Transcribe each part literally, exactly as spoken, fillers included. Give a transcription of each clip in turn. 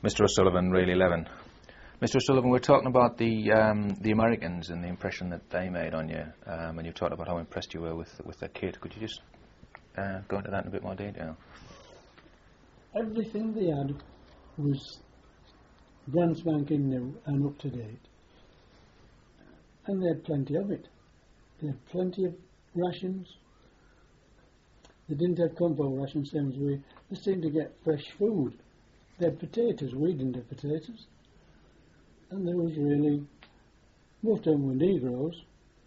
Mister O'Sullivan, Real eleven. Mister O'Sullivan, we're talking about the um, the Americans and the impression that they made on you, um, and you talked about how impressed you were with with their kit. Could you just uh, go into that in a bit more detail? Everything they had was brand spanking new and up to date, and they had plenty of it. They had plenty of rations. They didn't have combo rations, same as we. They seemed to get fresh food. They had potatoes. We didn't have potatoes. And there was really, most of them were Negroes.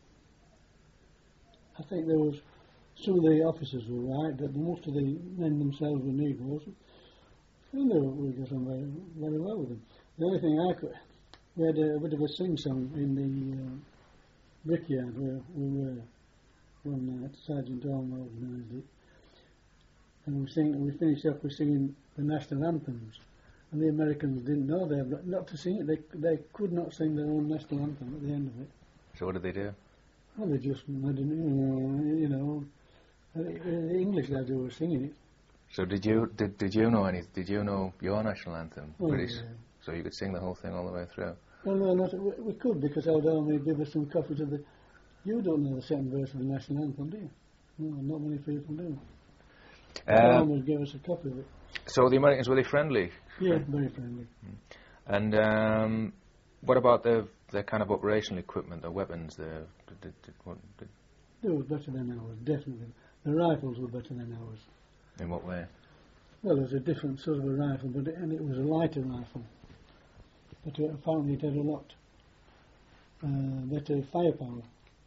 I think there was, some of the officers were right, but most of the men themselves were Negroes. And they were, we got on very, very well with them. The only thing I could, we had a, a bit of a sing-song in the uh, brickyard where we were one night. Sergeant Orme organised it. And we, sing, we finished up with singing the national anthems. And the Americans didn't know they had not to sing it. They they could not sing their own national anthem at the end of it. So what did they do? Well, they just, I didn't, you know, uh, the English lads who were singing it. So did you did did you know any? Did you know your national anthem, Oh, British? yeah. So you could sing the whole thing all the way through. Well, no, not, we, we could because Old Army gave us some copies of the. You don't know the second verse of the national anthem, do you? No, not many people do. Uh, Old Army gave us a copy of it. So the Americans, were they friendly? Yeah, very friendly. And um, what about their their kind of operational equipment, their weapons? Their did, did, did, what, did They were better than ours, definitely. The rifles were better than ours. in what way? Well, it was a different sort of a rifle, but it, and it was a lighter rifle. But uh, apparently it had a lot uh, better firepower.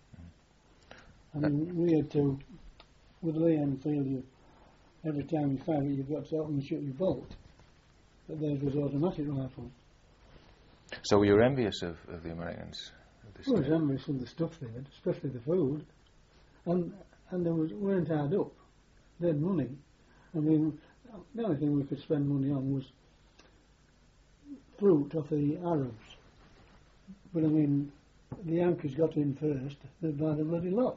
I mean, we had to, with Lee Enfield, you, every time you fire it, you've got to open and shoot your bolt. But theirs was automatic rifle. So were you envious of, of the Americans? At this Well, I was stage? envious of the stuff they had, especially the food. And and they was, weren't hard up. They had money. I mean, the only thing we could spend money on was fruit off the Arabs. But I mean, the Yankees got in first, they'd buy the bloody lot.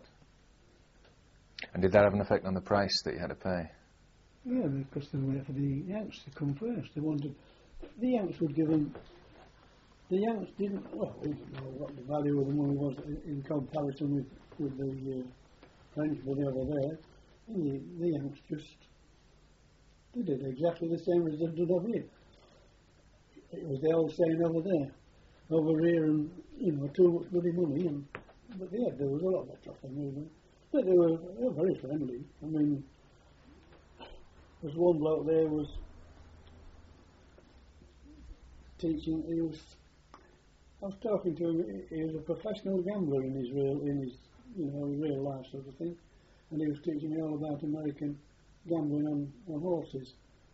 And did that have an effect on the price that you had to pay? Yeah, because they waited for the Yanks to come first. They wanted, the Yanks would give them, the Yanks didn't, well, we didn't know what the value of the money was in, in comparison with, with the uh, French money over there. And the, the Yanks just did it exactly the same as they did over here. It was the old saying over there, over here, and, you know, too much bloody money, and, but yeah, there was a lot better off than we were. But they were, they were very friendly. I mean, there's one bloke there was teaching. He was. I was talking to him. He was a professional gambler in his real, in his, you know, real life sort of thing, and he was teaching me all about American gambling on, on horses.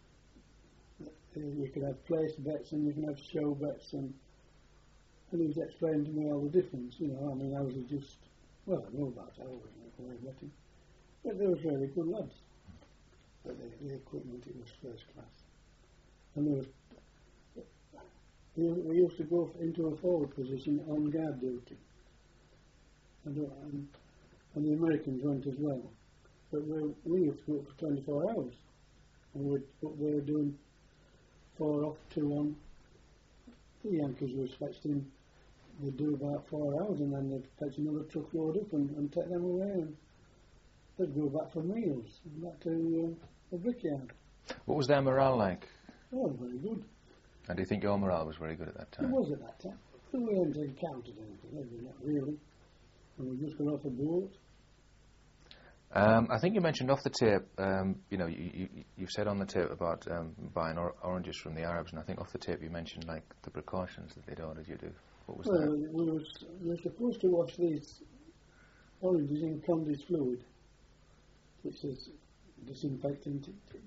You could have place bets and you can have show bets, and and he was explaining to me all the difference. You know, I mean, I was just well, I know about how we were betting, but they were really good lads. But the, the equipment, it was first class. And there was, we, we used to go into a forward position on guard duty. And, and, and the Americans went as well. But we, we used to go for twenty-four hours. And we'd, what they were doing, four off, two on. The Yankees were fetched in, they'd do about four hours and then they'd fetch another truckload up and, and take them away. And they'd go back for meals and back to uh, the brickyard. What was their morale like? Oh, very good. And do you think your morale was very good at that It time? was at that time. We hadn't encountered anything, had we? Not really. And we just got off a boat. Um, I think you mentioned off the tape, um, you know, you, you, you've said on the tape about um, buying or oranges from the Arabs, and I think off the tape you mentioned, like, the precautions that they'd ordered you to. What was Well, that? we were, we were supposed to wash these oranges in Condy's fluid, which is disinfectant.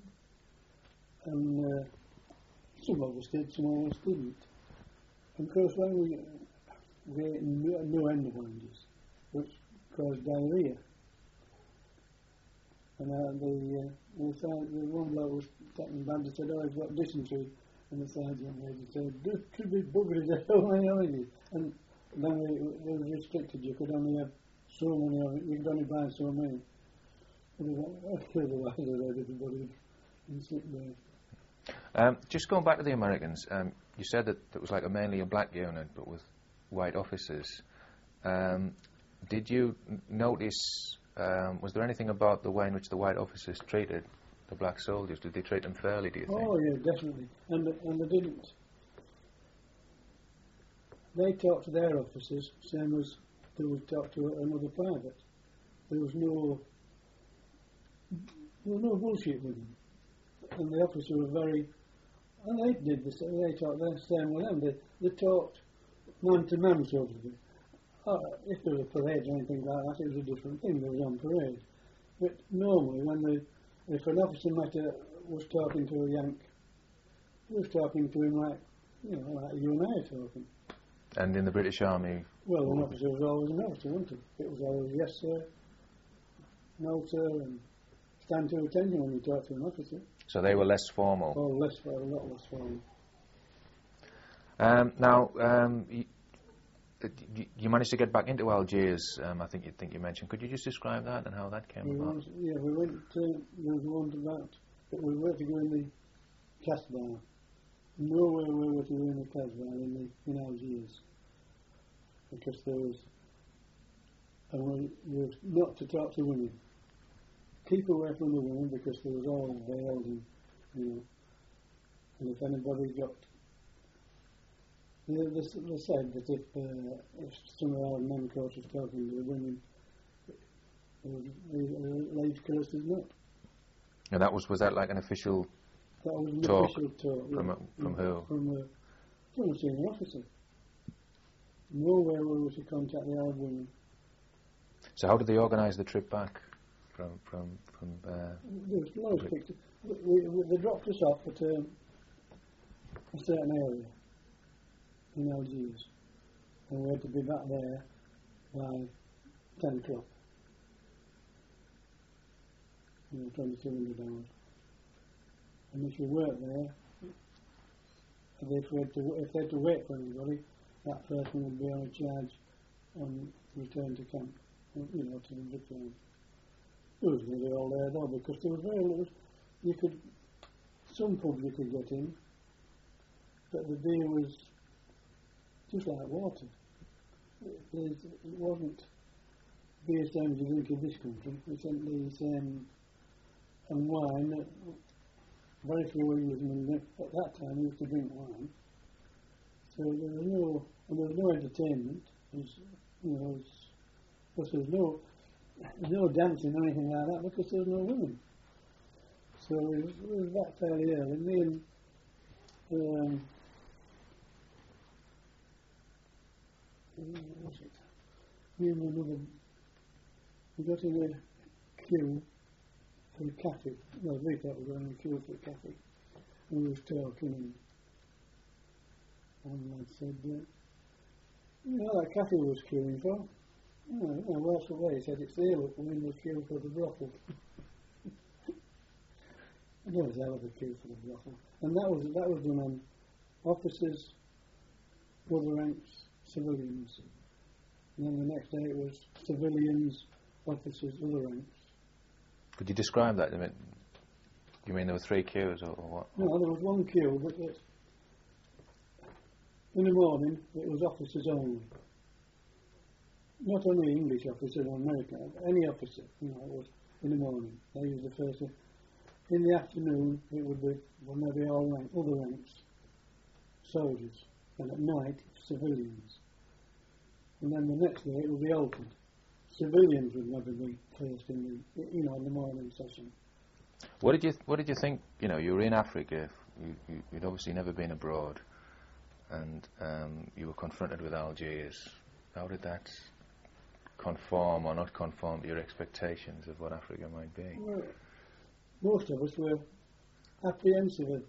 And uh, some of us did, some of us didn't. And of course, when we, we ate no, no end of oranges, which caused diarrhoea. And uh, the, uh, the, sergeant, the one bloke was taking bad, said, oh, he's got dysentery. And the sergeant major said, this could be buggers at so many oranges. And then we, it was restricted, you could only have so many of it, you could only buy so many. And we went, oh, otherwise I'd have everybody in sick bay. Um, just going back to the Americans, um, you said that it was like a mainly a black unit, but with white officers. Um, did you n- notice, um, was there anything about the way in which the white officers treated the black soldiers? Did they treat them fairly, do you think? Oh, yeah, definitely. And, and they didn't. They talked to their officers, same as they would talk to another private. There was no, there was no bullshit with them. And the officers were very, and they did the same, they talked the same with them. They, they talked man to man, so to speak. Uh, if there was a parade or anything like that, it was a different thing. There was on parade. But normally, when the, if an officer met a, was talking to a Yank, he was talking to him like, you know, like you and I are talking. And in the British Army? Well, an officer was always an officer, wasn't it? It was always yes, sir, no, sir, and stand to attention when you talk to an officer. So they were less formal? Oh, less, a lot less formal. Um, now, um, you, you managed to get back into Algiers, um, I think you think you mentioned. Could you just describe that and how that came We about? went, yeah, we went to, there was one to that, but we were to go in the Casbah. Nowhere were we to go in the Casbah in, the, in Algiers. Because there was, and we were not to talk to women. Keep away from the women because there was all veiled and, you know, and if anybody got, they, they, they said that if, uh, if some of our men coach was talking to the women, the age curse is not. And that was, was that like an official That was an talk official talk. from, yeah, a, from who? From a, from a senior officer. Nowhere were we to contact the Arab women. So how did they organise the trip back from from from? Uh, There was loads of pictures. We, we, they dropped us off at um, a certain area in Algiers, and we had to be back there by ten o'clock. You know, twenty-two hundred hours. And if we weren't there, if we had to, if they had to wait for anybody, that person would be on a charge on return to camp, you know, to the return. It was really all there though, because there was very little, you could, some pubs you could get in, but the beer was just like water. It, it wasn't beer same as you drink in this country, it's the same, and wine, very few Englishmen at that time used to drink wine. So there was no, and there was no entertainment. There was, you know, because there was no, there was no dancing or anything like that because there was no women. So it was, it was that fairly early. Me and um, what was it? Me and my mother, we got in a queue for the cafe. Well, we thought we were in a queue for the cafe, and we was talking. And, And I said, uh, you know, that cafe was queuing for. Oh, you know, what's the way? He said, it's there, look, we're in the queue for the brothel. I never said I was a queue for the brothel. And that was that was done on officers, other ranks, civilians. And then the next day it was civilians, officers, other ranks. Could you describe that? I mean, you mean there were three queues or, or what? No, there was one queue, but it, in the morning, it was officers only. Not only English officers or American, any officer, you know, it was in the morning. They used the first. In the afternoon, it would be, well, maybe all rank, other ranks, soldiers. And at night, civilians. And then the next day, it would be altered. Civilians would never be first in the, you know, in the morning session. What did you th- What did you think? You know, you were in Africa. You, you, you'd obviously never been abroad, and um, you were confronted with Algiers. How did that conform or not conform to your expectations of what Africa might be? Well, most of us were apprehensive of,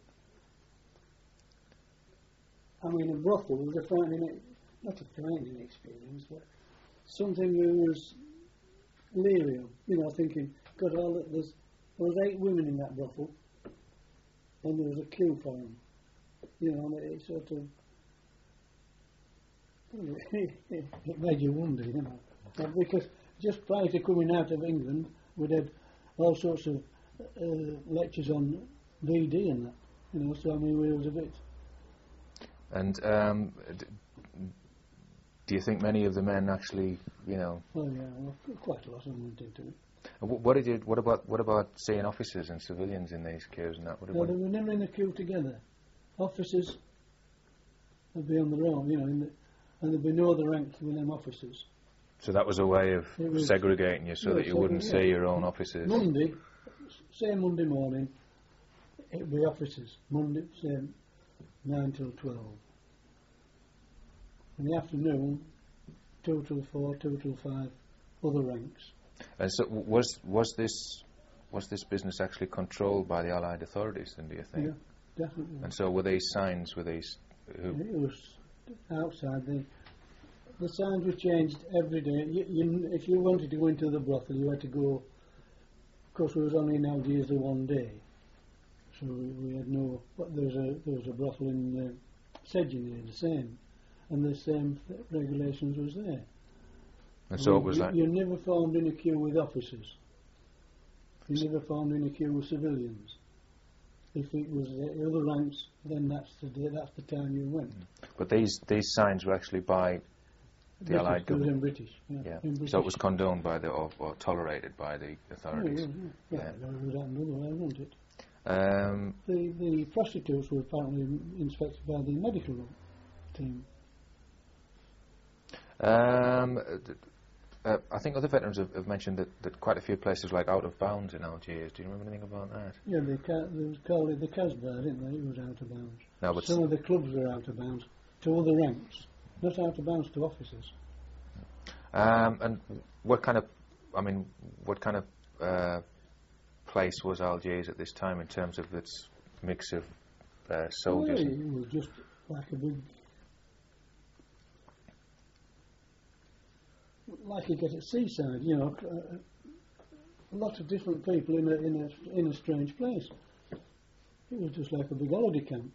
I mean, a brothel was a frightening, not a frightening experience, but something we was leery of, you know, thinking, God, all that there's, there was eight women in that brothel, and there was a queue for them, you know, and it sort of, it made you wonder, you know, because just prior to coming out of England, we did all sorts of uh, lectures on V D and that, you know, saw me wheels a bit. And um, d- do you think many of the men actually, you know? Well, yeah, well, quite a lot of them went into it. Uh, wh- what did you? What about what about seeing officers and civilians in these queues and that? What, No, what, they were never in a queue together. Officers would be on their own, you know, in the, and there'd be no other rank with them officers. so that was a way of It was- segregating you, so yeah, that you so, wouldn't yeah. see your own officers. Monday, say Monday morning, it'd be officers. Monday, say nine till twelve. In the afternoon, two till four, two till five, other ranks. And so, w- was was this was this business actually controlled by the Allied authorities? Then, do you think? Yeah, definitely. And so, were these signs? Were these? Who, It was outside. The the signs were changed every day. You, you, if you wanted to go into the brothel, you had to go. Of course, we was only in Algiers the one day, so we, we had no. But there was a there was a brothel in uh, Sedgingay, the same, and the same th- regulations was there. and so you, it was you, like. you never formed in a queue with officers. You never formed in a queue with civilians. If it was the other ranks, then that's the day, that's the time you went. But these these signs were actually by the British, Allied it was government. in British. Yeah. Yeah. In British. So it was condoned by the or, or tolerated by the Yeah, authorities. yeah, yeah. Yeah. Well, it was happened otherwise, wasn't it? Um, The the prostitutes were apparently inspected by the medical team. um, d- uh, I think other veterans have, have mentioned that, that quite a few places like out of bounds in Algiers. Do you remember anything about that? Yeah, they ca- they was called it the Casbah, didn't they? It was out of bounds. No, but Some of the clubs were out of bounds to other ranks, not out of bounds to officers. Um, and what kind of, I mean, what kind of uh, place was Algiers at this time in terms of its mix of uh, soldiers? Well, and- it was just like a big, like you get at seaside, you know, uh, a lot of different people in a in a in a strange place. It was just like a big holiday camp.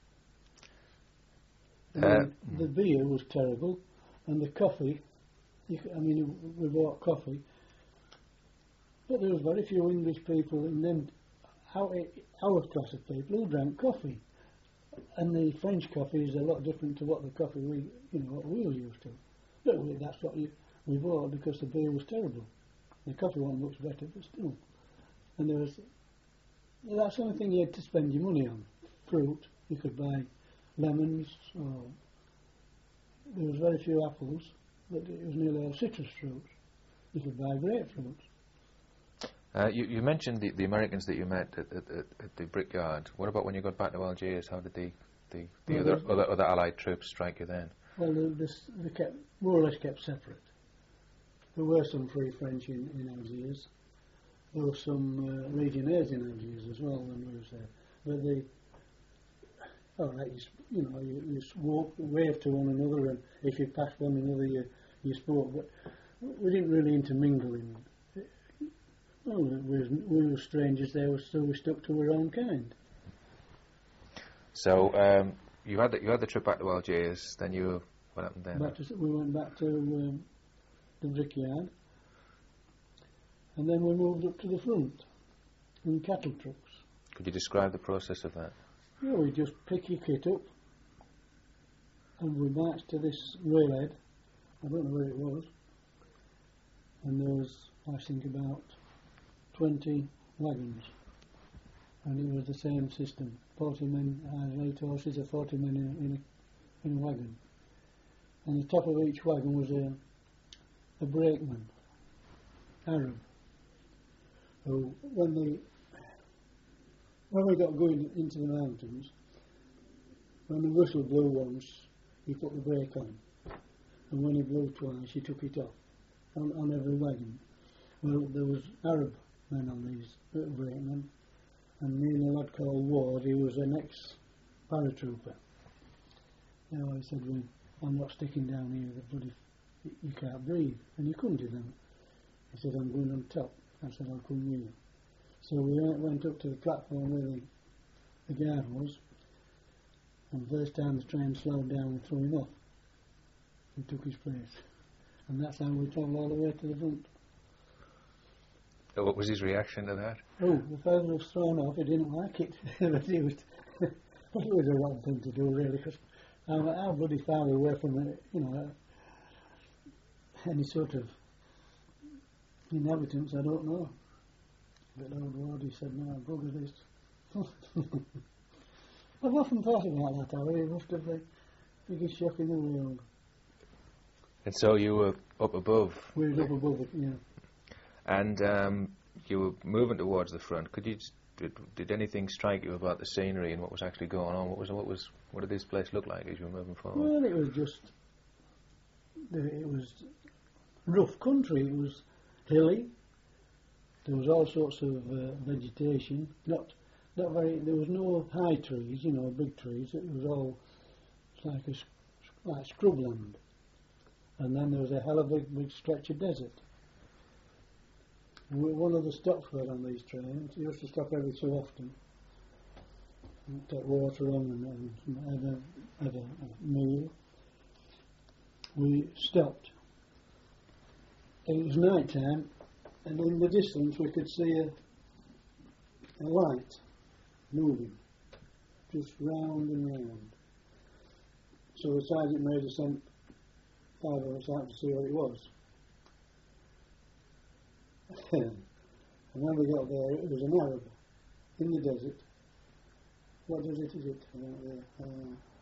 And Uh, then the beer was terrible, and the coffee. You, c- I mean, we bought coffee, but there was very few English people, and then our, our class of people who drank coffee. And the French coffee is a lot different to what the coffee we, you know, what we were used to. But we, that's what you, we bought because the beer was terrible. The coffee one looks better, but still. And there was, that's the only thing you had to spend your money on. Fruit, you could buy lemons, or there was very few apples, but it was nearly all citrus fruits. You could buy grapefruit. Uh, you, you mentioned the, the Americans that you met at, at, at, at the Brickyard. What about when you got back to Algiers? How did the, the, the Well, other, the- other other Allied troops strike you then? Well, they, this, they kept, more or less kept separate. There were some Free French in, in Algiers. There were some uh, Legionnaires in Algiers as well when we was there. But they, all right, you, sp- you know, you, you walk, wave to one another, and if you passed one another, you, you spoke. But we didn't really intermingle in. Well, we, was, we were strangers there, so we stuck to our own kind. So um, you had the, you had the trip back to Algiers. Then you what happened then? Back to, we went back to um, the Brickyard, and then we moved up to the front in cattle trucks. Could you describe the process of that? Yeah, we just pick your kit up, and we marched to this railhead. I don't know where it was, and there was, I think, about twenty wagons, and it was the same system. Forty men, either eight horses or forty men in, in, a, in a wagon. And the top of each wagon was a, a brakeman, Arab, who, when they, when we got going into the mountains, when the whistle blew once, he put the brake on, and when he blew twice, he took it off, on, on every wagon. Well, there was Arab men on these uh, brakemen, and me and a lad called Ward, he was an ex-paratrooper. You know, he said, well, I'm not sticking down here, but if y- you can't breathe, and you couldn't do them. He said, I'm going on top. I said, I'll come with you. So we went, went up to the platform where the, the guard was, and the first time the train slowed down, we threw him off. He took his place. And that's how we travelled all the way to the front. Uh, What was his reaction to that? Oh, the fellow was thrown off, he didn't like it. But he was, it was a wrong thing to do, really, because how, how bloody far away from, uh, you know, uh, any sort of inhabitants, I don't know. But old Wardy said, no, bugger this. I've often thought about that, Harry. It must have been the biggest shock in the world. And so you were up above. We were up above it, yeah. And um, you were moving towards the front. Could you just, did, did anything strike you about the scenery and what was actually going on? What was what was what did this place look like as you were moving forward? Well, it was just it was rough country. It was hilly. There was all sorts of uh, vegetation. Not not very. There was no high trees, you know, big trees. It was all like a like scrubland. And then there was a hell of a big stretch of desert. One of the stops were on these trains. You used to stop every so often, and take water on and, and have, a, have a, a meal. We stopped. It was night time, and in the distance we could see a, a light moving, just round and round. So the sergeant major sent five of us out to see what it was. And when we got there, it was an Arab in the desert. What desert is it? Uh, uh,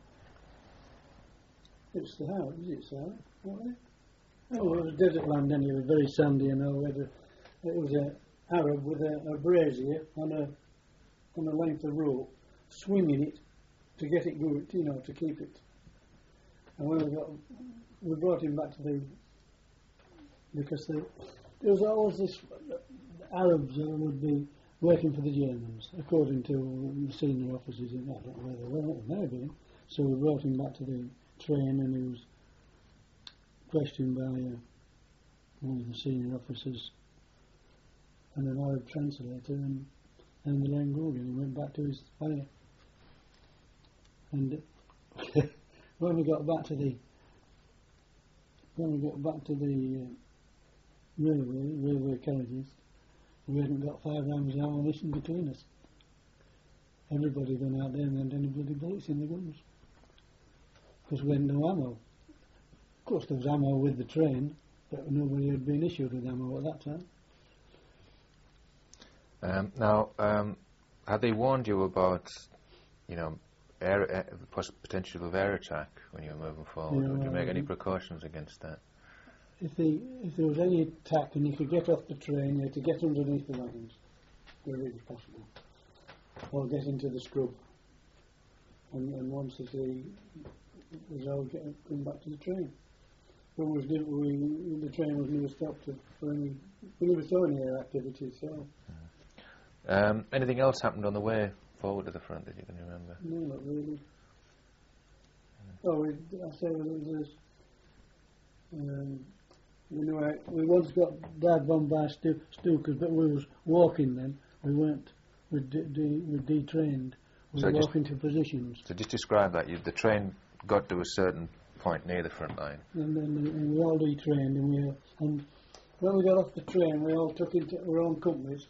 it's the Arab, is it, Sarah? What is it? Oh, it was desert land anyway, very sandy and all. It was an Arab with a, a brazier on a on a length of rope, swinging it to get it good, you know, to keep it. And when we got, we brought him back to the, because the, there was always this, Arabs uh, would be working for the Germans, according to the senior officers, in, I don't know where they were, what they were doing. So we brought him back to the train, and he was questioned by uh, one of the senior officers and an Arab translator, and then the line go again. He went back to his fire. And uh, when we got back to the when we got back to the uh, railway railway carriages, we hadn't got five rounds of ammunition between us. Everybody went out there and had any bloody bullets in the guns, because we had no ammo. Of course there was ammo with the train, but nobody had been issued with ammo at that time. Um, now, um, had they warned you about, you know, air, air, potential of air attack when you were moving forward? Yeah, Would you make any um, precautions against that? If, the, if there was any attack and you could get off the train, you had to get underneath the wagons, wherever it was possible, or get into the scrub. And, and once the was all getting come back to the train. But was we, the train was never stopped for any. We never saw any air activity. So. Um, anything else happened on the way forward to the front that you can remember? No, not really. Mm. Oh, we, I say there was this. Um, we knew I, we once got dive bombed by stu- Stukas, but we was walking then. We weren't. We de- de- we detrained. We so were just, walking to positions. So just describe that. You, the train got to a certain point near the front line. And then and we all detrained, and we and when we got off the train, we all took into our own companies,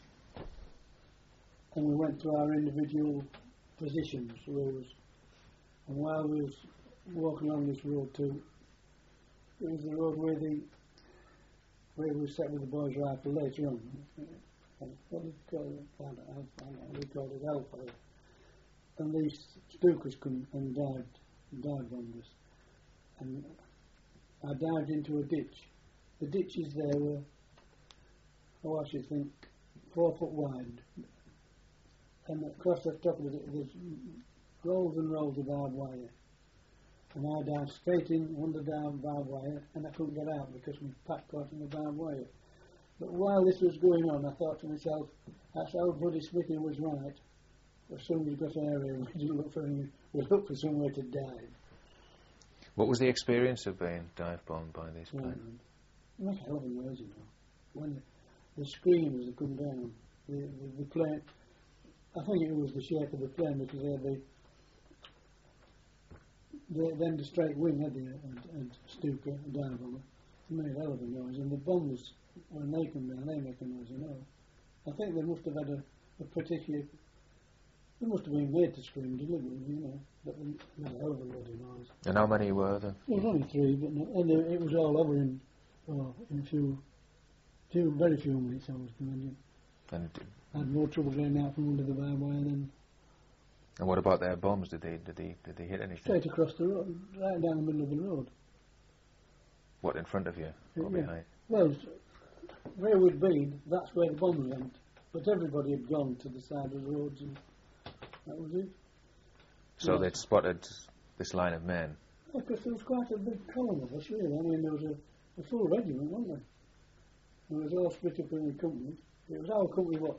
and we went to our individual positions. Rows. And while we was walking along this road too, it was the road where the where we sat with the boys' rifle later on. What did we call it? I don't know, I don't know, we called it Alpha. And these Stukas come and dived, dived on us. And I dived into a ditch. The ditches there were, oh, I should think, four foot wide. And across the top of it, there's rolls and rolls of barbed wire. And I dived straight in under the barbed wire, and I couldn't get out because my pack caught in the barbed wire. But while this was going on, I thought to myself, that's how bloody Smithy was right. As soon as we got an area, we didn't look for any, we looked for somewhere to dive. What was the experience of being dive bombed by these planes? It was a hell of a noise, you know. When the, the screams that come down, the, the, the plane, I think it was the shape of the plane because they had the, the then the straight wing had the and, and Stuka, a dive bomber. It made a hell of a noise, and the bombers, when they come down, they make a noise, you know. I think they must have had a, a particular. They must have been made to scream deliberately, you know, but they made a hell of a load of noise. And how many were there? There was only three, but no, and there, it was all over in, oh, in a few, few, very few minutes, I was imagine. And I had more trouble getting out from under the barbed wire than and what about their bombs? Did they did they did they hit anything? straight across the road, right down the middle of the road. What, in front of you or Yeah. behind? Well, s- where we'd been, that's where the bombs went. But everybody had gone to the side of the roads, and that was it. So Yeah. they'd spotted this line of men. Because there was quite a big column of us, really. I mean, there was a, a full regiment, wasn't there? And it was all split up in the companies. It was our company what?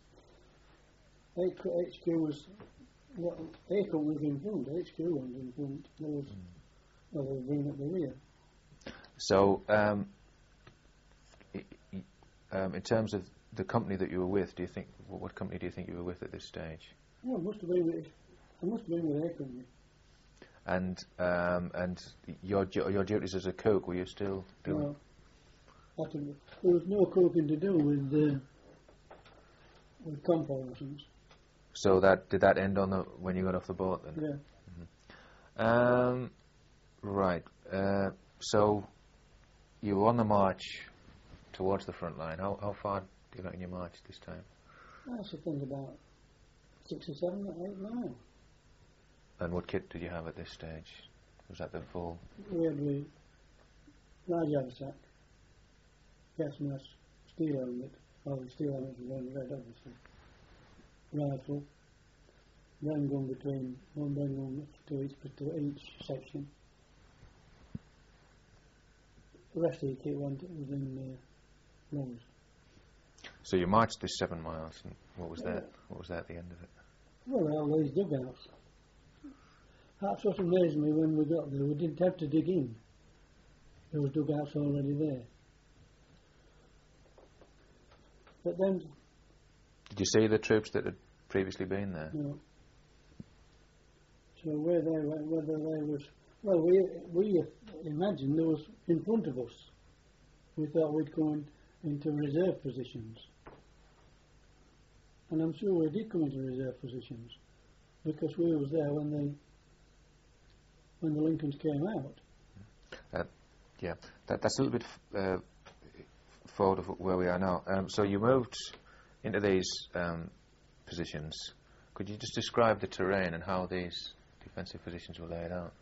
H Q was, what, A company was in front, H Q was in front. There was, well, they were bringing up the rear. So, um, i- i- um, in terms of the company that you were with, do you think wh- what company do you think you were with at this stage? Well, it must have been with, I must have been with A company. And um, and your du- your duties as a cook, were you still doing? Well, that was- there was no cooking to do with uh, with compounds. So that did that end on the when you got off the boat then? Yeah. Um, right. Uh, so you were on the march towards the front line. How how far do you reckon you marched this time? That's the thing about six or seven or eight miles. And what kit did you have at this stage? Was that the full? We had the large haversack, gas mask, steel helmet, well the steel helmet was only red obviously, rifle, gun gun between one gun gun to each, to each section. The rest of the kit went was in uh, lungs. So you marched this seven miles, and what was that? What was that at the end of it? Well, all these dugouts. That's what amazed me when we got there. We didn't have to dig in. There was dugouts already there. But then, Did you see the troops that had previously been there? you know, so where they went, whether they was, well, we we imagined there was in front of us. We thought we'd go in, into reserve positions. And I'm sure we did come into reserve positions because we was there when they when the Lincolns came out. Yeah, that, that's a little bit f- uh, forward of where we are now. Um, so you moved into these um, positions. Could you just describe the terrain and how these defensive positions were laid out?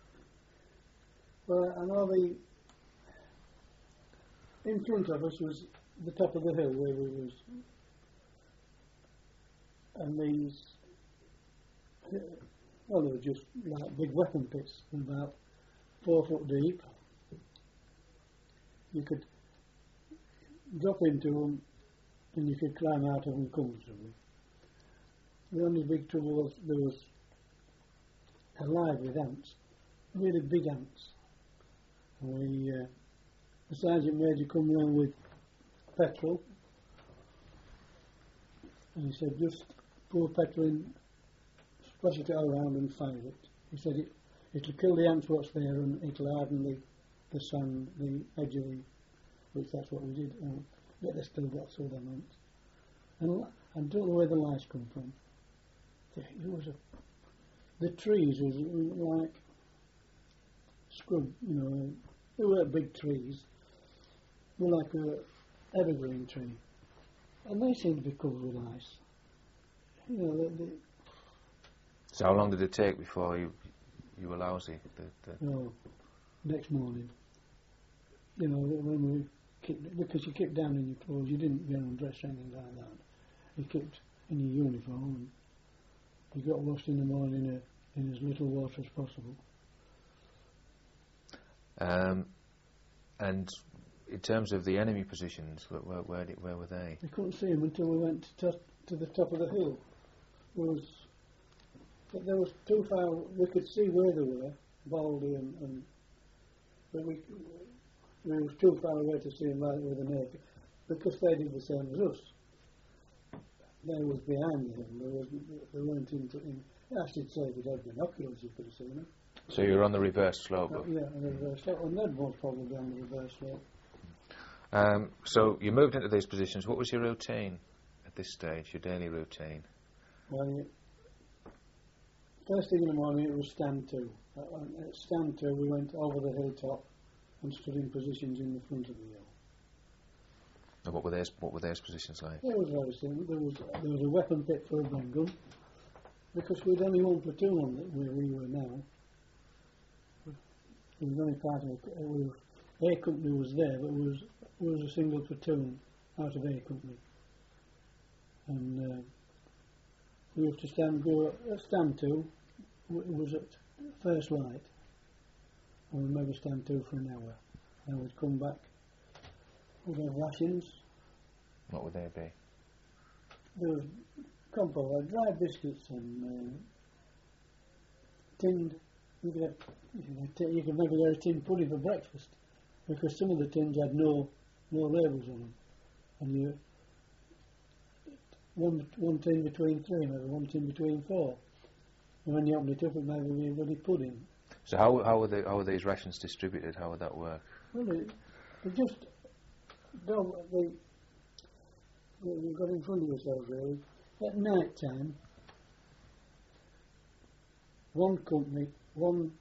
Well, I know the in front of us was the top of the hill where we was, and these, well, they were just like big weapon pits, about four foot deep. You could drop into them, and you could climb out of them comfortably. The only big trouble was there was alive with ants, really big ants. And we, uh, the sergeant major come round with petrol, and he said, just pour petrol in, splash it all around and fire it. He said, it, it'll kill the ants what's there and it'll harden the, the sand, the edge of the, which that's what we did. Um, but they still got some of them ants. And I don't know where the lice come from. It was a, the trees was like scrub, you know, they weren't big trees. They were like a evergreen tree. And they seemed to be covered with ice. You know, they, they, So how long did it take before you you were lousy? The, the oh, next morning. You know, when we kicked, because you kicked down in your clothes, you didn't get undressed or anything like that. You kicked in your uniform and you got washed in the morning in, a, in as little water as possible. um, and in terms of the enemy positions, where where, where, did, where were they? We couldn't see them until we went to, to the top of the hill. There was, but there was too far. We could see where they were, Baldy and, and but we, we was too far away to see them right with the naked, because they did the same as us. They was behind the hill. They, was, they weren't into. In, I should say, if you'd had binoculars, you could have seen them. So you were on the reverse slope. Uh, Of, yeah, and the reverse slope, and they'd most probably down the reverse slope. um, so you moved into these positions. What was your routine at this stage? Your daily routine? Well, you, First thing in the morning it was stand two. At, at stand two we went over the hilltop and stood in positions in the front of the hill. And what were theirs? What were theirs positions like? It was very simple. There was there was a weapon pit for a Bren gun, because we'd only one platoon on it where we were now. It was only part of a, we were, A company was there, but it was it was a single platoon out of A company, and uh, we used to stand go uh, stand two. It was at first light, and we'd maybe stand two for an hour, and we'd come back. We'd have rations. What would they be? There was compo, uh, dry biscuits and uh, tinned. You could, have, you, could have t- you could maybe get a tin pudding for breakfast, because some of the tins had no no labels on them, and you one one tin between three, maybe one tin between four, and when you open it up, it might be a bloody pudding. So how how were they, how were these rations distributed? How would that work? Well, they, they just don't they. You've got in front of yourselves really. At night time, one company, one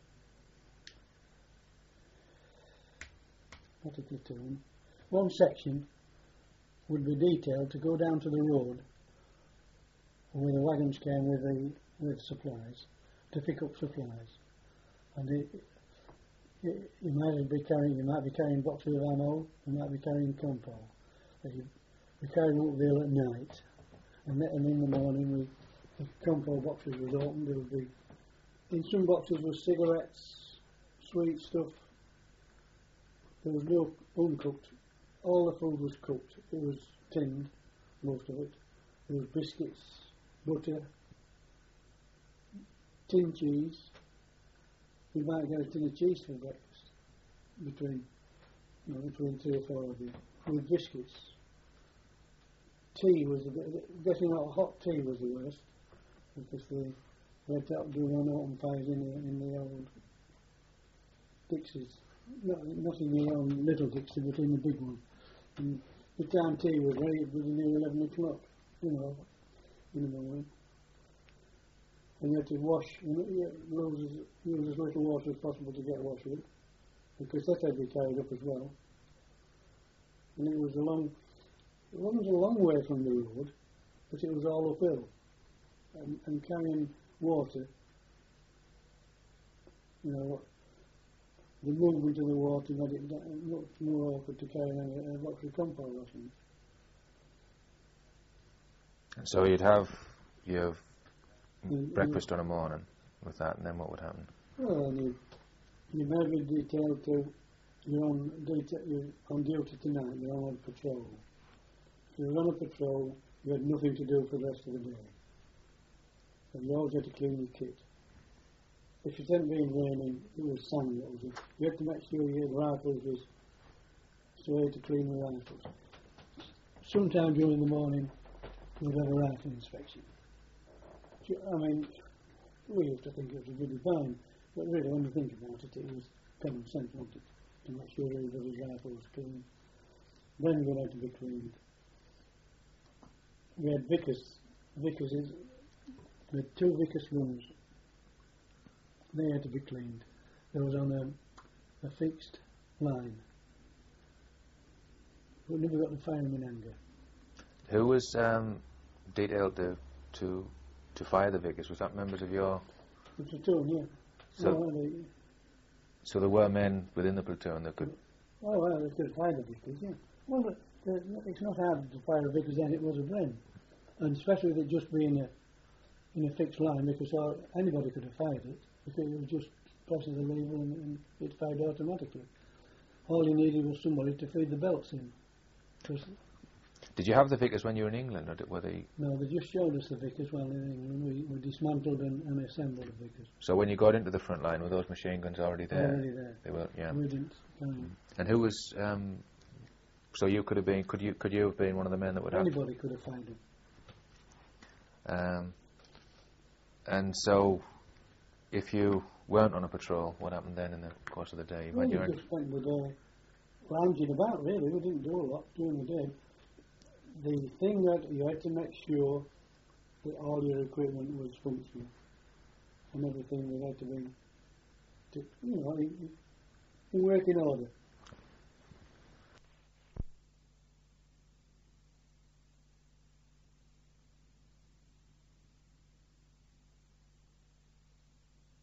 not a platoon, one section would be detailed to go down to the road where the wagons came with the with supplies to pick up supplies, and it, it, you might be carrying you might be carrying boxes of ammo, you might be carrying compo. But you, we carried them up the hill at night, and, then, and in the morning we the compo boxes was opened. There would be in some boxes was cigarettes, sweet stuff. There was no uncooked. All the food was cooked. It was tinned, most of it. There was biscuits, butter, tin cheese. You might get a tin of cheese for breakfast between, you know, between three or four of you. With biscuits. Tea was a bit. Getting out hot tea was the worst, because they they had to do their open fires in the in the old Dixies. Not, not in the old little Dixie, but in the big one. And the time tea was ready. It was near eleven o'clock, you know, in the morning. And you had to wash, you know, use, as, use as little water as possible to get a wash with, because that had to be carried up as well. And it was a long, it wasn't a long way from the road, but it was all uphill. And, and carrying water, you know, the movement of the water made it much more awkward to carry a, a box of compo rations. So you'd have you have Mm, breakfast on a morning with that, and then what would happen? Well, you, you may be detailed to, you're on, deta- you're on duty tonight, you're on patrol. If you're on a patrol, you had nothing to do for the rest of the day. And you always had to clean your kit. If it hadn't been raining, it was sand that was it. You had to make sure your rifles was straight to clean the rifles. Sometime during the morning, you'd have a rifle inspection. I mean, we used to think it was really fine, but really when you think about it, it was common sense, wasn't it? To make sure everybody's rifle was clean. Then they had to be cleaned. We had Vickers. Vickers is, we had two Vickers rooms. They had to be cleaned. They was on a, a fixed line. We never got the fireman anger. Who was um, detailed to to to fire the Vickers? Was that members of your? The platoon, yeah. So, well, they, so there were men within the platoon that could. Oh well, they could fire the Vickers, yeah. Well, the, the, it's not hard to fire a Vickers then. It was a Bren, and especially with it just being a in a fixed line, because all, anybody could have fired it. Because it was just pressing the lever and, and it fired automatically. All you needed was somebody to feed the belts in. Did you have the Vickers when you were in England, or did, were they? No, they just showed us the Vickers while in England. We, we dismantled and, and assembled the Vickers. So when you got into the front line, were those machine guns already there? Already there. They were, yeah. We didn't. Um, and who was? Um, so you could have been? Could you? Could you have been one of the men that would have? Anybody could have fired them. Um, and so, if you weren't on a patrol, what happened then in the course of the day? Well, When we you just spent the day lounging about, really. We didn't do a lot during the day. The thing that you had to make sure that all your equipment was functional. and everything was had to be, to, you know, in, in working order.